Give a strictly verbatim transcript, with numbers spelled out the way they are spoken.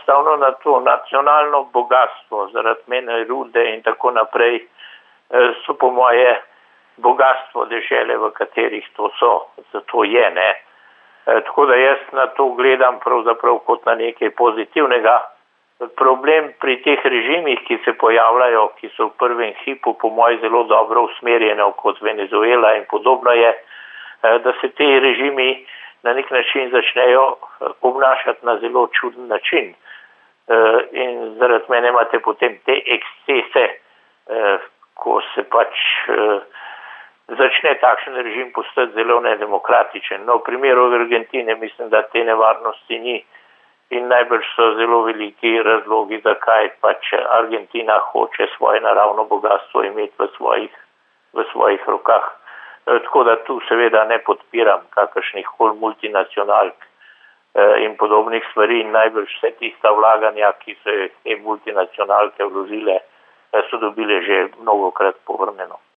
enostavno na to nacionalno bogatstvo, zaradi mene rude in tako naprej, so po moje bogatstvo dežele, v katerih to so, zato je, ne. Tako da jaz na to gledam pravzaprav kot na nekaj pozitivnega. Problem pri teh režimih, ki se pojavljajo, ki so v prvem hipu po moje zelo dobro usmerjene, kot Venezuela in podobno je, da se te režimi na nek način začnejo obnašati na zelo čuden način. In zaradi mene imate potem te ekscese, ko se pač začne takšen režim postati zelo nedemokratičen. No, v primeru Argentine mislim, da te nevarnosti ni in najbrž so zelo veliki razlogi, zakaj pač Argentina hoče svoje naravno bogatstvo imeti v svojih, v svojih rokah. Tako da tu seveda ne podpiram kakršnih koli multinacionalk in podobnih stvari in najbrž vse tista vlaganja, ki so te multinacionalke vložile, so dobile že mnogokrat povrnjeno.